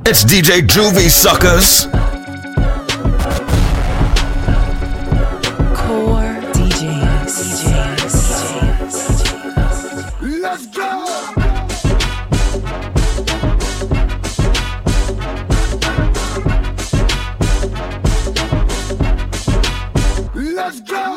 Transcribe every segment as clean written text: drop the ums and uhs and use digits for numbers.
It's DJ Juvie, suckers. Core DJs. Let's go. Let's go.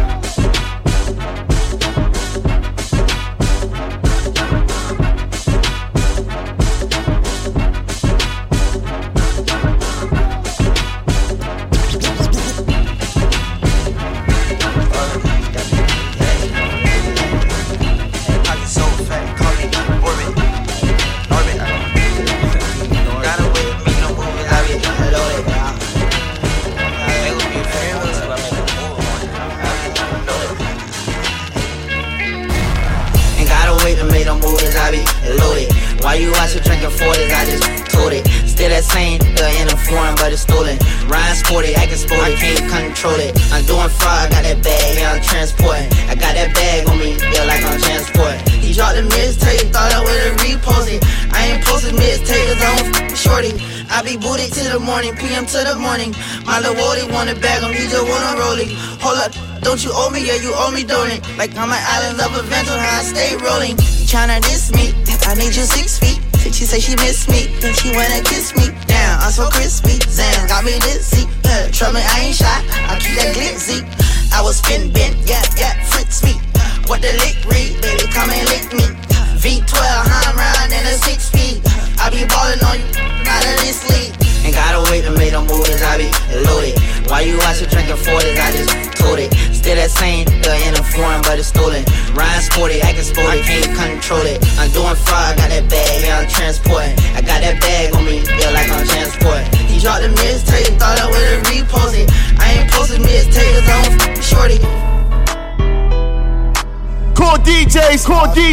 Why you out here drinking 40s? I just told it. Still that same, in a foreign, but it's stolen. Ryan sporty, acting sporty, can't control it. I'm doing fraud, got that bag, yeah, I'm transporting. I got that bag on me, yeah, like I'm transporting. He dropped the mixtape, thought I would've reposted. I ain't posted mixtape, cause I'm shorty. I be booted till the morning, PM to the morning. My little Wody wanna bag him, he just wanna roll it. Hold up, don't you owe me? Yeah, you owe me, don't it? Like I'm an island of adventure, how I stay rolling. You tryna diss me, I need you 6 feet. She say she miss me, then she wanna kiss me. Damn, I'm so crispy, Zan got me dizzy. Trouble me, I ain't shy, I keep that glitzy. I was spin bent, yeah, fritz me. What the lick read, baby, come and lick me. V12, I'm round in a 6 feet. I be ballin' on you, not in this league. Ain't gotta wait to make them movies, I be loaded. Why you out here drinking 40s? I just told it. Still that same, in a foreign, but it's stolen. Ryan sporty, acting sporty, can't control it. I'm doing fraud, got that bag, yeah, I'm transporting. I got that bag on me, yeah, like I'm transporting. He dropped the mixtape, thought I would've reposted. I ain't posted mixtape, cause I'm shorty. Core DJs.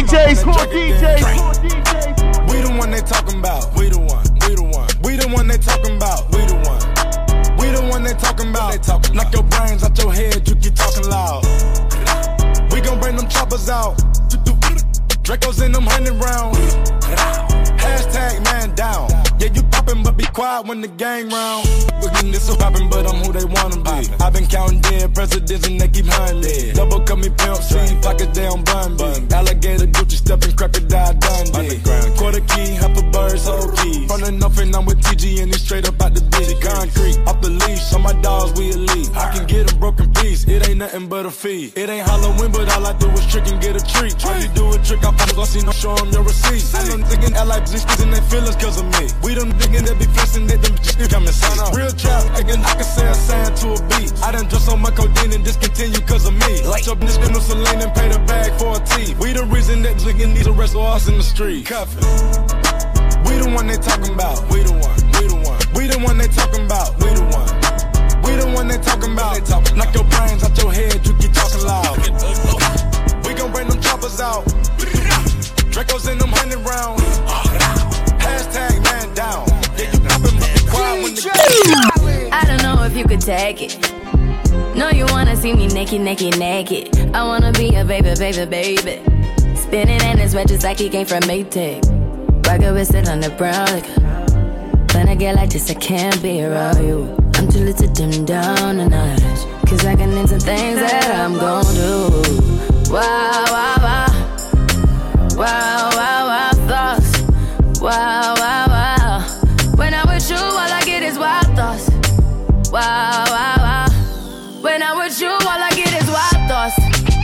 We the one they talking about. We the one they talking about. We the one they talking about. Knock your brains out your head, you keep talking loud. We gon' bring them choppers out. Dracos in them 100 rounds. Hashtag man down. Yeah, you poppin', but be quiet when the gang round. This so poppin', but I'm who they wanna be. I've been counting dead presidents and they keep hunting me. Double cut me pimp C, pocket down bun. Alligator Gucci steppin', crocodile Dundee. Quarter key, half a bird's whole key. Frontin' nothing, I'm with TG and he's straight up out the bitch. Concrete, off the leash, on my dogs we elite. I can get a broken piece, it ain't nothing but a fee. It ain't Halloween, but all I do is trick and get a treat. Try to do a trick, I promise I see no show them your receipts. I them thinking LI positions and they feelings cause of me. We them thinking they be flexing that them just come and sign up. Real trap, again, I can say a sign to a beat. I done dressed on my codeine and discontinue cause of me. Like your bitch with some lane and pay the bag for a tee. We the reason that niggas need to arrest us in the street. Cuffin'. We the one they talking about. We the one they talking about. We the one they talking about. Knock your brains out your head, you keep talking loud. We gon' bring them choppers out. Dracos in them 100 rounds. Hashtag man down. Yeah, you poppin', but be quiet when the I don't know if you could take it. No, you wanna see me naked. I wanna be a baby. Spinning in his red just like he came from Maytag. Rocket with it on the brown liquor. When I get like this, I can't be around you. I'm too little to dim down a notch. Cause I can into things that I'm gon' do. Wow, thoughts. Wow. When I'm with you, all I get is wild thoughts. Wow. When I'm with you, all I get is wild thoughts.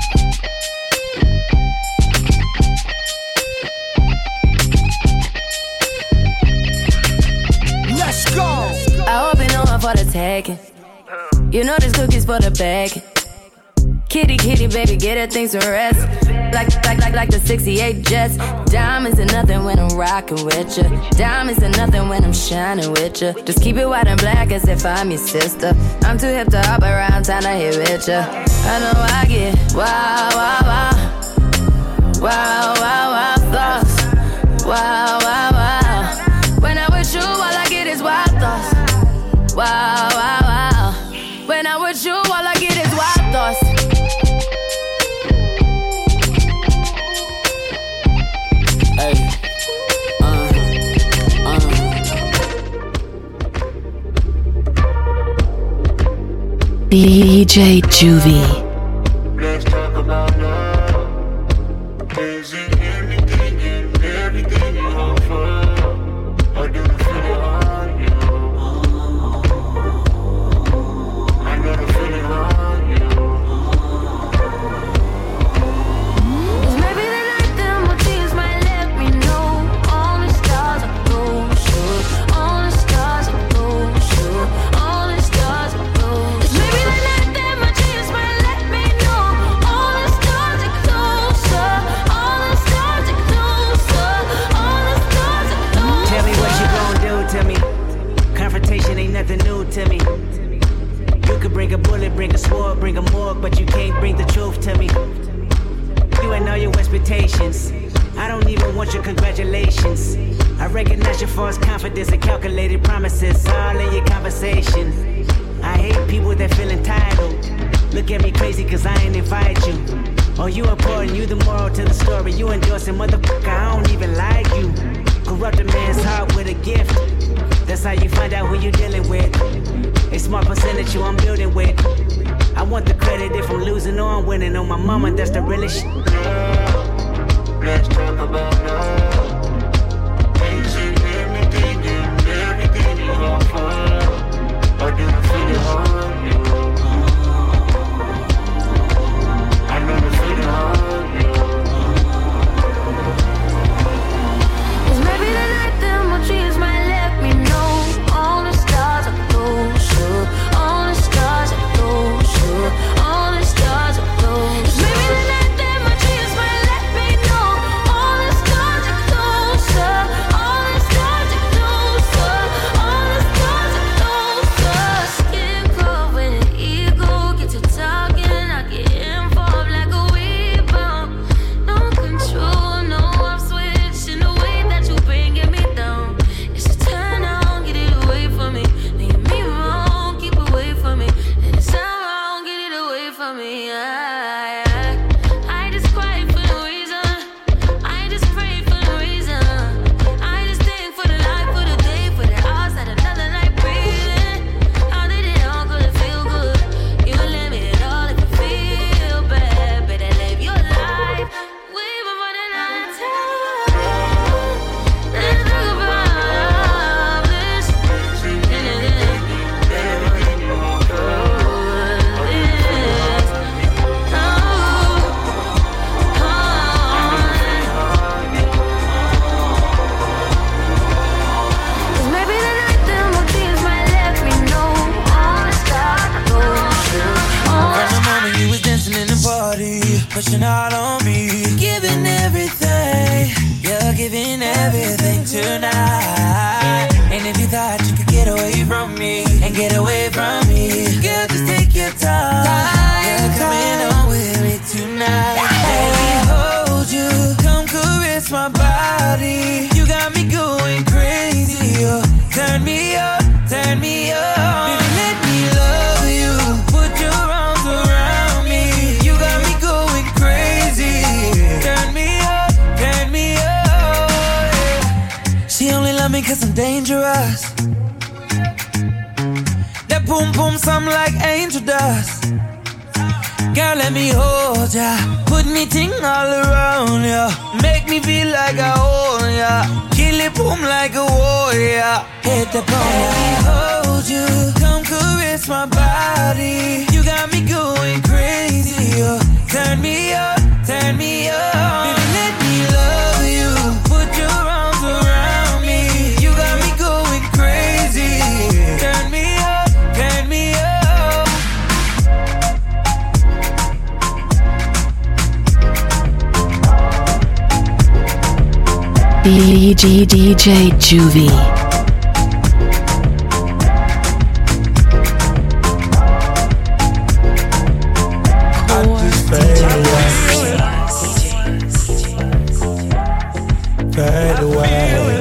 Let's go. I hope you know I'm for the taking. You know this cookie's for the bag. Kitty, baby, get her things to rest. Like the 68 Jets. Diamonds are nothing when I'm rockin' with ya. Diamonds are nothing when I'm shining with ya. Just keep it white and black as if I'm your sister. I'm too hip to hop around, time to hit with ya. I know I get wow, thoughts. Wow. When I'm with you, all I get is wild thoughts. Wow. When I'm with you, all I get is wild thoughts. DJ Juvie. Let's talk about love. Is it anything and everything you offer? Or do you feel it on you? I know the feeling on you. Cause maybe the night that my tears might let me know all the stars are closer, all the stars are closer, all the stars are closer. Cause maybe the night that my tears might let me know all the stars are closer, all the stars are closer, all the stars are closer. Tell me what you gon' do to me. Confrontation ain't nothing new to me. You could bring a bullet, bring a sword, bring a morgue, but you can't bring the truth to me. You ain't know your expectations. I don't even want your congratulations. I recognize your false confidence and calculated promises all in your conversation. I hate people that feel entitled. Look at me crazy cause I ain't invite you. Oh, you important, you the moral to the story. You endorsing, motherfucker, I don't even like you. Corrupt a man's heart with a gift. That's how you find out who you dealing with. A smart percentage you I'm building with. I want the credit if I'm losing or I'm winning. On my mama, that's the realest shit. Let's talk about love. Is it anything and everything you offer? Or do you feel it on you? I know the feeling on you. Cause maybe the night that my dreams might let me know all the stars are closer, all the stars are closer, all the stars are closer. Cause maybe the night that my dreams might let me know all the stars are closer, all the stars are closer, all the stars are closer. Skin cold when the ego gets to talking, I get involved like a rebound. No control, no off switch in the way that you bringing me down. It's a turn on, get it away from me. Leave me wrong, keep away from me. And it's not wrong, get it away from me. I just cry for no reason. I just pray for no reason. I just think for the life, for the day, for the hours that another night breathing. How did it all go to feel good? You let me at all if you feel bad. Better live your life. We've been running out of time. Let's talk about this. Cause maybe the night that my dreams might let me know all the stars are closer, all the From the moment you was dancing in the party, pushing out on me, giving everything, you're giving everything tonight. And if you thought you could get away from me and get away from me, girl, just take your time. You're coming on with me tonight. Let me hold you, come caress my body. You got me going crazy. Oh, turn me up, turn me up. Baby, let me love you. Put your arms around me. You got me going crazy. Turn me up, turn me up. Yeah. She only love me cause I'm dangerous. That boom boom sound like angel dust. Girl, let me hold ya. Put me ting all around ya. Make me feel like I own ya. Kill it boom like a warrior. Hit the bone. Let me hold you. Come caress my body. You got me going crazy. Oh, turn me up, turn me up. Baby, let me love you. Put your arms around me. You got me going crazy. Turn me up, turn me up. DJ Juvie. Fade away.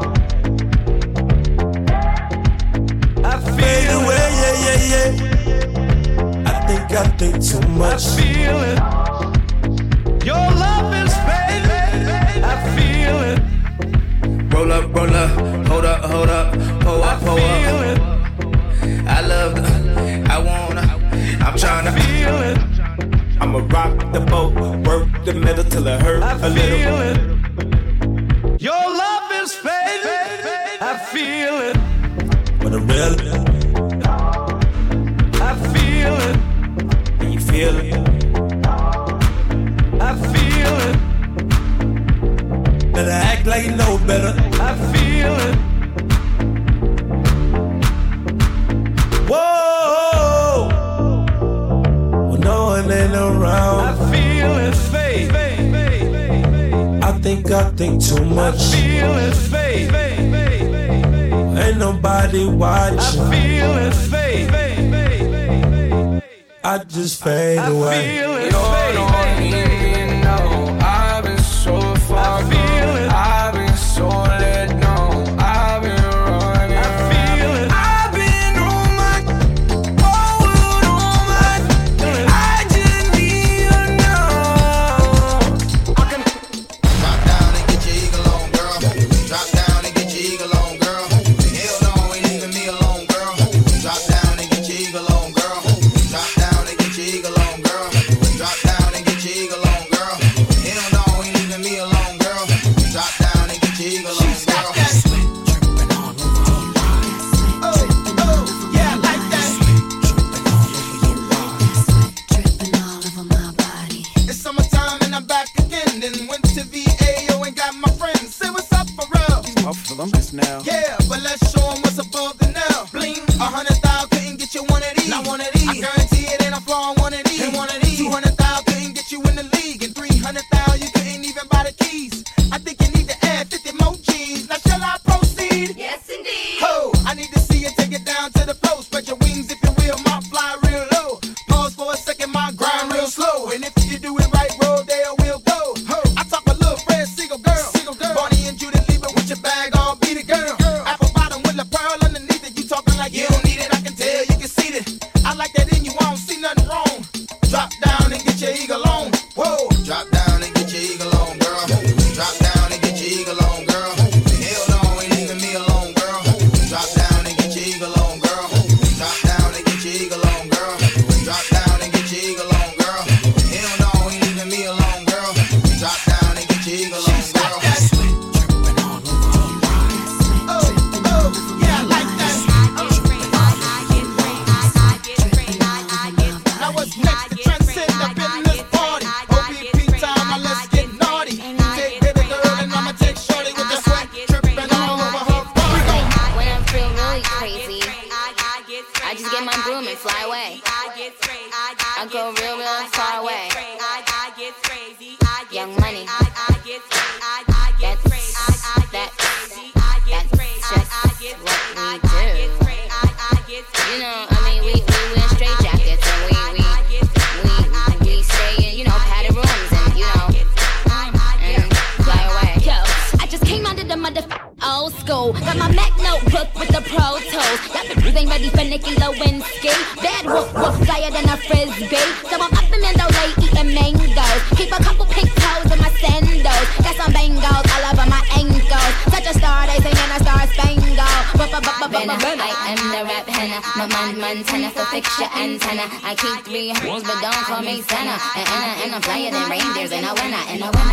I fade away, yeah. I think too much. I feel it. Your love is fading. I feel it. Roll up, hold up, pull up. I love the, I wanna I'ma rock the boat, work the middle till it hurt a little. I feel it. Your love is fading. I feel it. But I'm real. I feel it. And you feel it. I feel it. Better act like you know better. I feel it. Whoa. When no one ain't around. I feel it fade. I think too much. I feel it fade. Ain't nobody watching. I feel it fade. I just fade away. I feel it fade. I've been so far gone. I've been so let down. I've been running. I feel it. I've been on my forward on my. I just need to know. I can drop down and get your eagle on, girl. Drop down and get your eagle on, girl. Hell no, ain't leaving me alone, girl. Drop down and get your eagle on, girl. Drop down and get your eagle on, girl. Drop down and get your eagle on, girl. Hell no, ain't leaving me alone, girl. Drop down and get your eagle on, girl. Yeah, like that. It's summertime and I'm back again. Then went to VAO and got my friends. Say what's up for real. Up for them just now. Yeah, but let's show 'em what's above the now. Bling, 100,000 couldn't get you one of these. Not one of these. I guarantee it ain't a flaw on one of these. Ain't one of these. 200,000 couldn't get you in the league. And 300,000 you couldn't even buy the keys. I think you need to add 50 more G's. Now shall I proceed? Yes, indeed. Ho, I need to see you take it down to the floor. Spread your wings if you will, my fly real low. Pause for a second, my grind real slow. And if you do it right, roll there we'll go. Ho, I talk a little Fred Siegel girl. Bonnie and Judith leave it with your bag all beat it, girl. Apple bottom with a pearl underneath it. You talking like you don't need it, I can tell you can see it. I like that in you, I don't see nothing wrong. Drop down and get your eagle on. Whoa. Drop down and get your eagle on, girl. Drop down and get your eagle on, girl. Hell no, ain't leaving me alone, girl. Drop down and get your eagle on, girl. Drop down and get your eagle on, girl. Drop down and get your eagle on, girl. Hell no, ain't leaving me alone, girl. Drop down and get your eagle on, girl. Yeah, I like that. Now what's next? The transcend up in this party. OBP time, now let's get naughty. Take baby girl and I'ma take shorty with the sweat dripping all over her body. When I'm feeling really crazy, I just get my broom and fly away. I go real far away. Young Money. That's just what we do. You know, I mean, we wear straight jackets and we stay in, you know, padded rooms and, you know, and fly away. Yo, I just came out of the old school. Got my Mac notebook with the Pro Tools. Y'all bitches ain't ready for Nicki Lewinsky. Bad whoop flyer than a frisbee. So I'm up in Mandalay eating mangoes. Keep a couple pink toes in my sandals. Got some bangles all over my ankles. Such a star, they singing a star spangled. I am the rap henna, my man Montana, so fix your antenna. I keep 3 hoes, but don't call me Santa. And I'm flyer than reindeers, and I winner.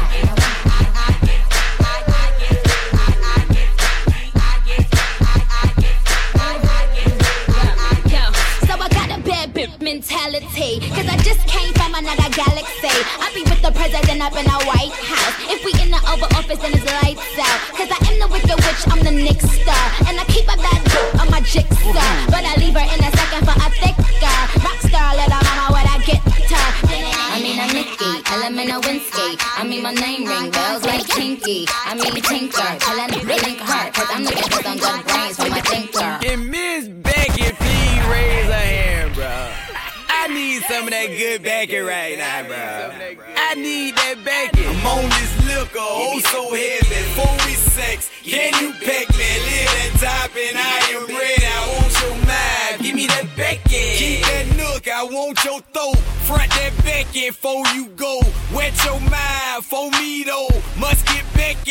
So I got a bad bitch mentality, cause I just came from another galaxy. I be with the president up in the White House. If we in the Oval Office, then it's lights out. Cause I am the wicked witch, I'm the Nick star. And I keep a bad bitch on my jigsaw. But I leave her in a second for a thicker rock star, little mama with a guitar. I mean, I'm Nicki, Element Lewinsky. I mean, my name ring bells like Kinky. I mean, Tinker, tell her to link her. Cause I'm looking for some good brains for my thinker. Can Miss Becky please raise her hand, bro? I need some of that good Becky right now, bro. I need that Becky. I'm on this liquor, oh so heavy. 46, can you peck me? Live that top and I am ready. I want your mind, give me that Becky. Keep that nook, I want your throat. Front that Becky before you go. Wet your mind for me though. Must get Becky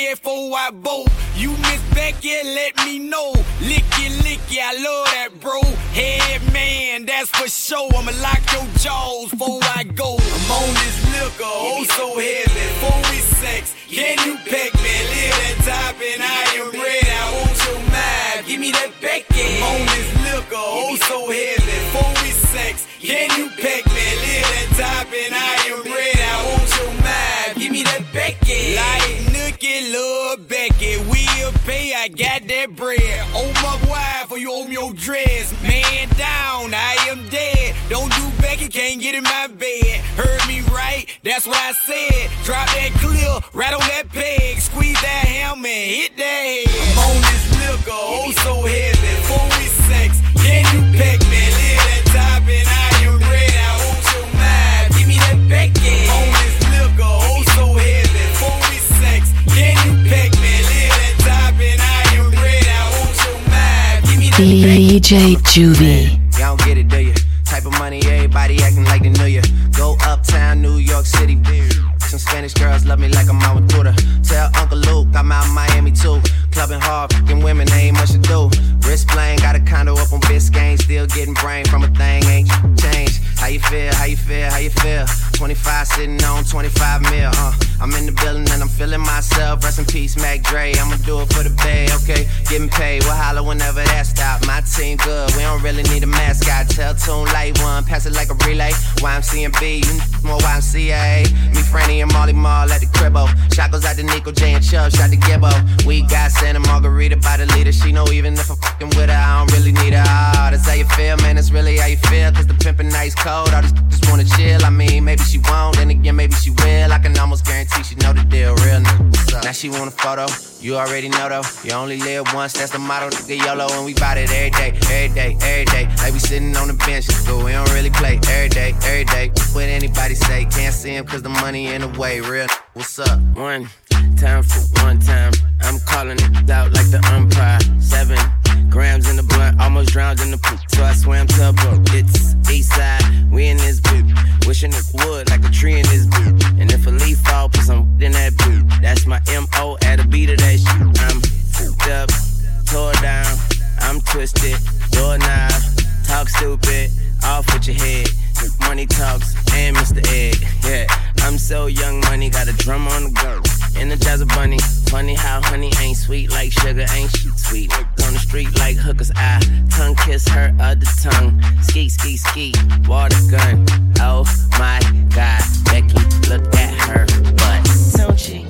Becky before I bolt. You miss Becky, let me know. Licky, licky, I love that, bro. Head man, that's for sure. I'ma lock your jaws before I go. I'm on this liquor, oh so heavy. Before we sex, can you peck me? Live that top and I am ready. I want your mind, give me that Becky. I'm on this liquor, oh so heavy. Before we sex, can you peck me? Live that top and I am ready. I want your mind, give me that Becky. Like Nookie, love Becky. We'll pay, I got that bread. Oh my wife, or you owe me your dress. Man down, I am dead. Don't do Becky, can't get in my bed. Heard me right, that's what I said. Drop that clear, right on that peg. Squeeze that hammer, hit that head. I'm on this liquor, oh so heavy. Before we sex, can you peck me? Live that top and I am ready. I want your mind, give me that Becky. I'm on this liquor, oh so heavy. Before we sex, can you peck me? Live that top and I am ready. I want your mind, give me that Becky. DJ Juvie. Y'all don't get it, do you? Type of money, everybody acting like they knew you. Go uptown, New York City, bitch. Some Spanish girls love me like I'm out with Twitter. Tell Uncle Luke I'm out in Miami too. Clubbing hard, fucking women, ain't much to do. Wrist playing, got a condo up on Biscayne. Still getting brain from a thing, ain't changed. How you feel, how you feel, how you feel? 25 sitting on 25 mil, I'm in the building and I'm feeling myself. Rest in peace, Mac Dre, I'ma do it for the bay, okay? Getting paid, we'll holler whenever that stop. My team good, we don't really need a mascot. Tell Tune Light One, pass it like a relay. YMCMB, you more YMCA. Me, Franny, and Molly Mall at the cribbo. Shot goes out to Nico J and Chubb, shot to Gibbo. We got Santa Margarita by the leader. She know even if I'm fucking with her, I don't really need her. Oh, that's how you feel, man, that's really how you feel. Cause the pimpin' nice cold, all these just wanna chill. I mean, maybe she won't, then again, maybe she will. I can almost guarantee she know the deal, real nigga. Now she want a photo, you already know though. You only live once, that's the motto, nigga YOLO. And we bout it every day, every day, every day. Like we sitting on the bench, but we don't really play every day, every day. What anybody say, can't see him cause the money in the way, real what's up? One time for one time, I'm calling it out like the umpire. 7 grams in the blunt, almost drowned in the poop, so I swam to a boat. It's east side, we in this boot, wishing it would like a tree in this boot. And if a leaf fall, put some in that boot. That's my M.O. at a beat of that shit. I'm fucked up, tore down, I'm twisted, doorknob, talk stupid, off with your head. Money talks and Mr. Egg, yeah. I'm so young, money got a drum on the go. Energize a bunny. Funny how honey ain't sweet like sugar, ain't she sweet? On the street like hookers, I tongue kiss her other tongue. Ski, ski, ski, water gun. Oh my God, Becky, look at her butt, don't she?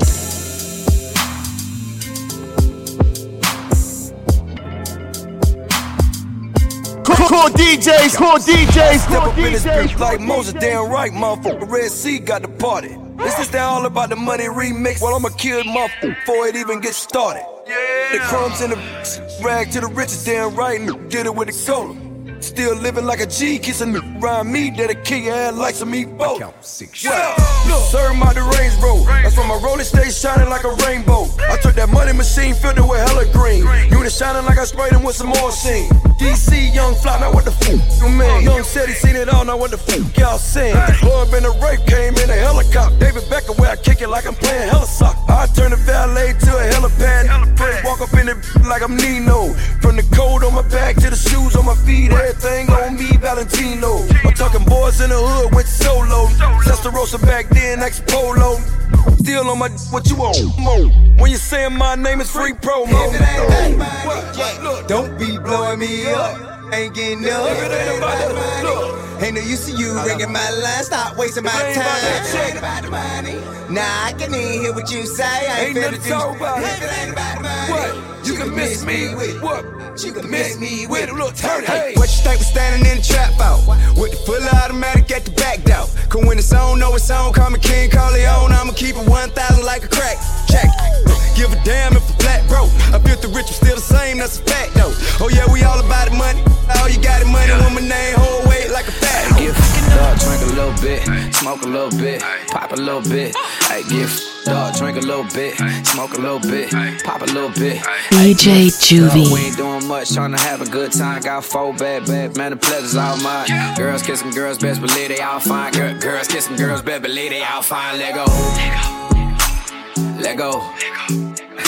Cool DJs, cool DJs, Step cool up in this DJs. bitch like Moses, damn right, motherfucker. Red Sea got the party. This is that all about the money remix. Well, I'ma kill motherfucker before it even gets started. The crumbs in the rag to the riches, damn right, get it with the cola. Still living like a G, kissing me, rhyme me, that a king and like some meat boat. Yeah, look, serve my the Range Road. That's why my rolling stays shining like a rainbow. I took that money machine, filled it with hella green. Unit shining like I sprayed him with some more scene. DC, young fly, now what the fuck you mean? Young said he seen it all, now what the fuck y'all saying? The club and the rape came in a helicopter. David Beckham, where I kick it like I'm playing hella soccer. I turn the valet to a helipad. Walk up in it like I'm Nino. From the coat on my back to the shoes on my feet, everything on me, Valentino. I'm talking boys in the hood, went solo. Testarossa back then, ex-polo. Still on my, what you want? When you saying my name is free promo. Don't be blowing me up. Ain't getting up. Ain't no use to you ringing my line. Stop wasting my time. Nah, I can even hear what you say. I ain't finna talk about it. What? You can miss me with what? You can miss me with a little turn. Hey, what you think was standing in the trap out? With the full automatic at the back door. Cause when it's on, know it's on. Call me King Corleone. I'ma keep it 1,000 like a crack. Check. Give a damn if a flat broke. I built the rich, I'm still the same, that's a fact though. Oh yeah, we all about the money. All you got is money, woman name, whole weight like a fat. I give dog, drink a little bit, smoke a little bit, pop a little bit. I give dog, drink a little bit, smoke a little bit, pop a little bit. DJ Juvie. We ain't doing much, trying to have a good time. Got 4 bad, man, the pleasure's all mine. Girls kissing girls, best believe they all fine. Girls kissing girls, best believe they all fine. Let go. Let go.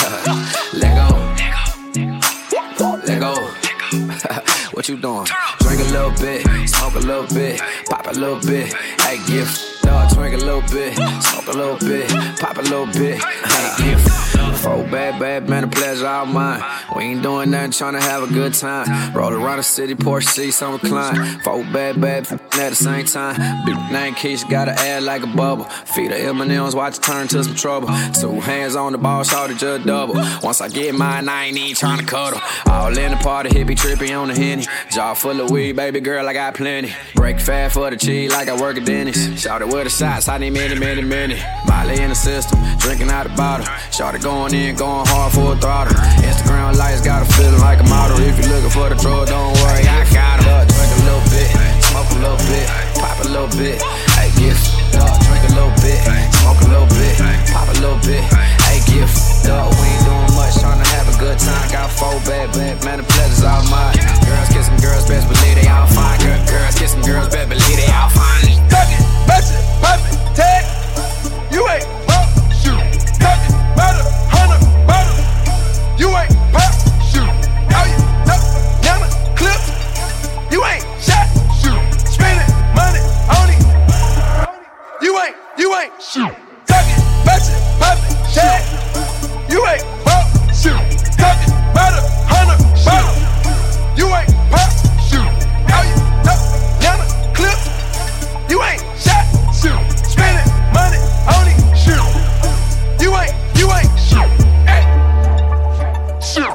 what you doing? Drink a little bit, smoke a little bit, pop a little bit. Hey, get up, drink a little bit, smoke a little bit, pop a little bit. Hey, get four bad, man, a pleasure all mine. We ain't doing nothing, tryna have a good time. Roll around the city, Porsche seats on recline. Four bad, at the same time. Big name Keisha, gotta add like a bubble. Feed her M&M's, watch it turn to some trouble. Two hands on the ball, shorty just double. Once I get mine, I ain't even tryna cuddle. All in the party, hippie trippy on the Henny. Jaw full of weed, baby girl, I got plenty. Break fast for the cheese like I work at Denny's. Shout it with the shots, I need many. Molly in the system, drinking out the bottle. Shout it going in, going hard for a throttle. Instagram lights got a feeling like a model. If you're looking for the drug, don't worry, I got it. Drink a little bit, smoke a little bit, pop a little bit. Hey, get up, drink a little bit, smoke a little bit, pop a little bit. Hey, get up, we ain't doing much, tryna have a good time. Got four bad, man, the pleasure's all mine. Girls kissing girls, best believe they all fine. Girls kissing girls, best believe they all fine. Tuck it, punch it, pop it, tag. You ain't pop, shoot. Tuck it, murder, hunter, murder. You ain't pop, shoot. How you tuck, yana, clip. You ain't shot, shoot. Spending money on it. You ain't shoot. Tuck it, punch it, pop it, tag. You ain't pop, shoot. Tuck it, murder, hunter, murder. You ain't pop, shoot. How you tuck, yana, clip. You ain't shot, shoot. Spending money on it, shoot. You ain't shoot. Hey, shoot.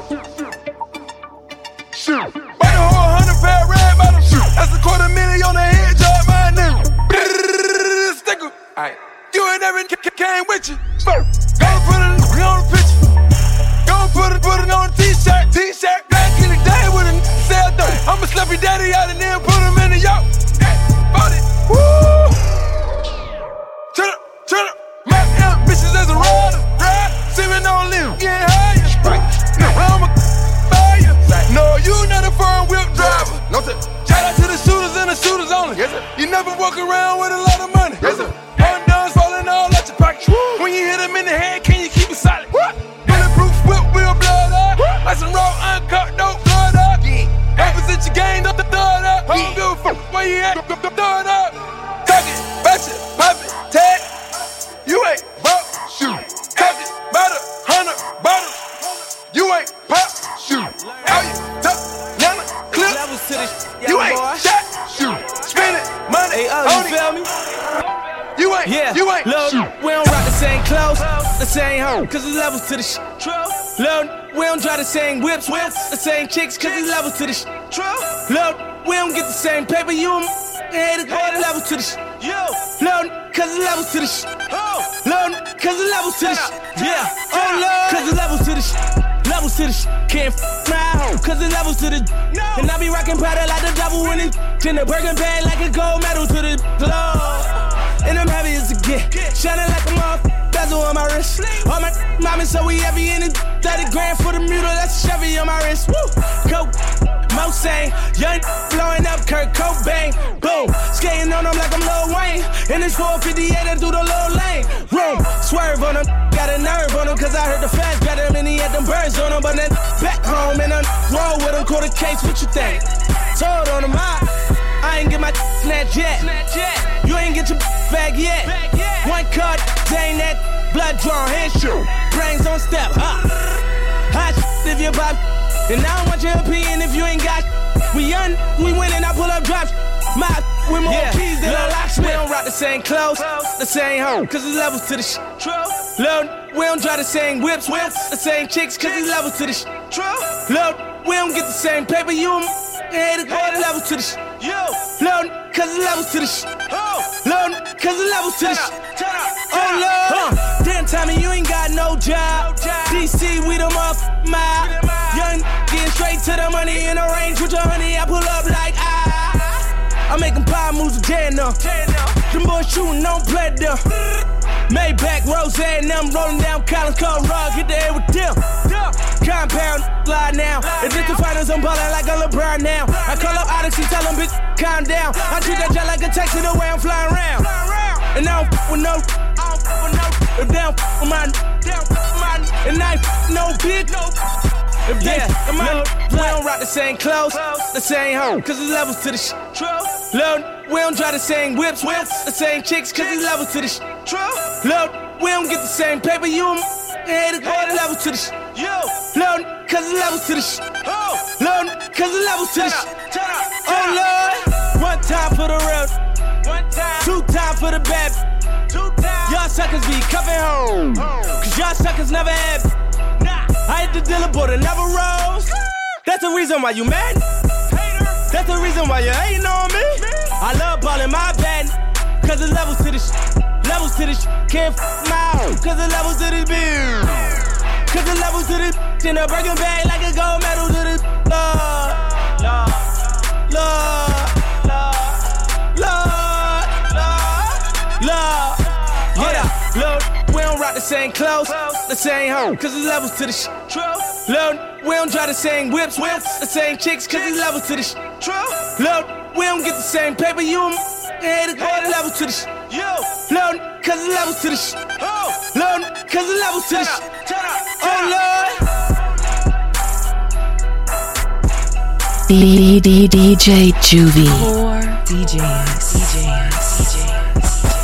Shoot. Buy the whole 100 pair of red bottom shoot. That's $250,000 on the head job, my nigga. Sticker. Alright. You ain't never came with you. Go put it on the picture. Go put it on a t-shirt. Back in the day with a sell dope. I'ma slap your daddy out and then put him in the yoke. Bought it. Woo! Turn up. My ambitions as a rider. Sipping on limb. Getting higher. I'm a buyer. No, you not a firm whip driver. No, sir. Shout out to the shooters and the shooters only. Yes, sir. You never walk around with a lot of money. Yes, sir. Undone falling all out your pocket. When you hit them in the head, can you keep it solid? Bulletproof whip, wheel blood up. Like some raw uncut, no blood up. Opposite your game, throw it up. I don't give a fuck where you at, throw it up. Tuck it, batch it, pop it, tag. You ain't pop, shoot. Tuck it, butter, hunter, butter. You ain't pop, shoot. How you tuck, yana, clip. You ain't shot, shoot. Spending money on it. Feel me? You ain't look, shoot. we don't rock the same clothes, the same hoe, cause there's levels to the shit. Look, we don't try the same whips, the same chicks, cause there's levels to the shit. Look, we don't get the same paper, you hate it, all the levels to the shit. Look, cause there's levels to the shit. Look, cause there's levels to the shit. Yeah, oh Lord, cause there's levels to the shit. Levels to the shit. Can't my hoe, cause there's levels to the and I be rockin' powder like the devil when it in the Birkin bag like a gold medal to the glow. And I'm happy as a get, shining like a motherfucker, bezel on my wrist. All my mommy, so we heavy in it. 30 grand for the mule, that's a Chevy on my wrist. Woo, coke, Mosang, young blowing up Kurt Cobain. Boom, skating on them like I'm Lil Wayne. And it's 458 and through the low lane. Room, swerve on them, got a nerve on them, cause I heard the fast got him and he had them birds on him. But then back home and roll with him, caught a case, what you think? Told on him, I ain't get my snatch yet. You ain't get your bag yet. One cut, ain't that blood drawn, hand shoot. Brains on step, hot if you pop. And I don't want your opinion if you ain't got. We win and I pull up drops. My with more keys than a locksmith. We don't rock the same clothes, the same hoe, cause there's levels to the shit. Look, we don't try the same whips, the same chicks, cause there's levels to the shit. Look, we don't get the same paper, you hate it, all the levels to the shit. Look, cause there's levels to the shit. Look, cause there's levels to the shit. Oh Lord, damn Tommy, you ain't got no job. DC, we the my young, getting straight to the money in the range with your honey. I pull up like I'm making pie moves again now. Them boys shooting, don't play them. Maybach, Rose, and them rolling down Collins, Cold Rug, hit the air with them. Compound, slide now. If it's the finals, I'm ballin' like a LeBron now. I call up Odyssey, tell them bitch, calm down. I treat that jet like a taxi the way I'm flying around. And I don't with no, if they don't with mine, and I no bitch. Yeah, look, we don't rock the same clothes, the same hoe, cause it's levels to the shit. Look, we don't drive the same whips, the same chicks, cause it's levels to the shit. Look, we don't get the same paper, you haters, all the levels to the shit. Look, cause it's levels to the shit. Look, cause it's levels to the shit. Oh Lord, one time for the road, two times for the bad. Y'all suckers be coming home, cause y'all suckers never have. I hit the dealer, but it never rose. That's the reason why you mad. That's the reason why you hating on me. I love ballin' my bad, cause it's levels to this. Levels to this. Can't f my hoe, cause it's levels to this beer. Cause it's levels to this. In a Birkin bag like a gold medal to this. Lord, Lord, Lord, Lord, Lord, Lord. Yeah, look, we don't rock the same clothes, the same hoe, cause it's levels to the shit. Look, we don't drive the same whips, the same chicks, cause it's levels to the shit. Look, we don't get the same paper, you haters, all the levels to the shit. Look, cause it's levels to the shit. Look, cause it's levels to the shit. Oh Lord. DJ Juvie. DJs.